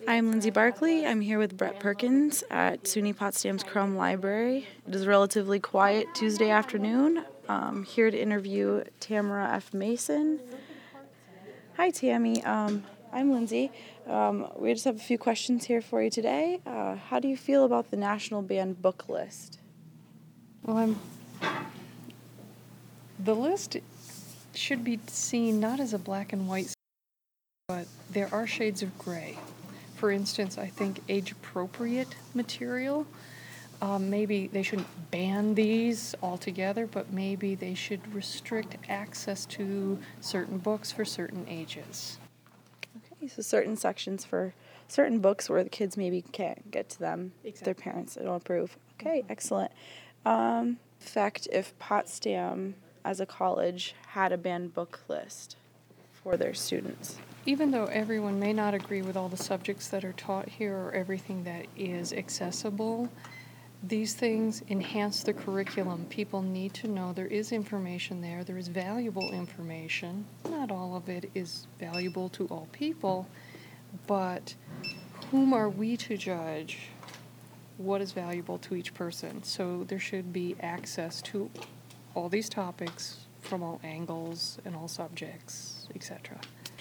I'm Lindsay Barkley. I'm here with Brett Perkins at SUNY Potsdam's Crum Library. It is a relatively quiet Tuesday afternoon. Here to interview Tamara F. Mason. Hi, Tammy. I'm Lindsay. We just have a few questions here for you today. How do you feel about the National Banned Book List? Well, the list should be seen not as a black and white, but there are shades of gray. For instance, I think age-appropriate material, maybe they shouldn't ban these altogether, but maybe they should restrict access to certain books for certain ages. Okay, so certain sections for certain books where the kids maybe can't get to them if their parents don't approve. Okay, excellent. In fact, if Potsdam as a college had a banned book list for their students. Even though everyone may not agree with all the subjects that are taught here or everything that is accessible, these things enhance the curriculum. People need to know there is information there. There is valuable information. Not all of it is valuable to all people, but whom are we to judge what is valuable to each person? So there should be access to all these topics from all angles and all subjects, etc.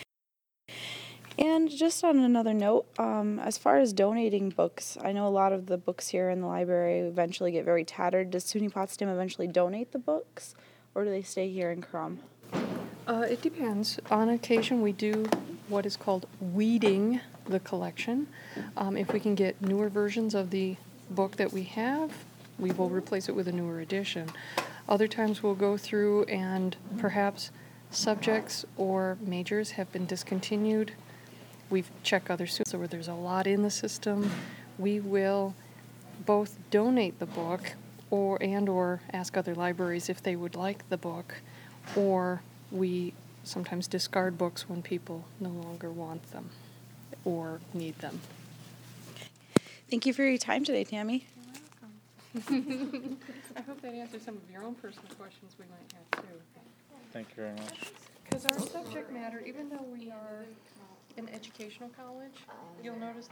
And just on another note, as far as donating books, I know a lot of the books here in the library eventually get very tattered. Does SUNY Potsdam eventually donate the books, or do they stay here in Crum? It depends. On occasion, we do what is called weeding the collection. If we can get newer versions of the book that we have, we will replace it with a newer edition. Other times we'll go through and perhaps subjects or majors have been discontinued. We've checked other students where there's a lot in the system. We will both donate the book or ask other libraries if they would like the book, or we sometimes discard books when people no longer want them or need them. Thank you for your time today, Tammy. You're welcome. I hope that answers some of your own personal questions we might have too. Thank you very much. Because our subject matter, even though we are an educational college, you'll notice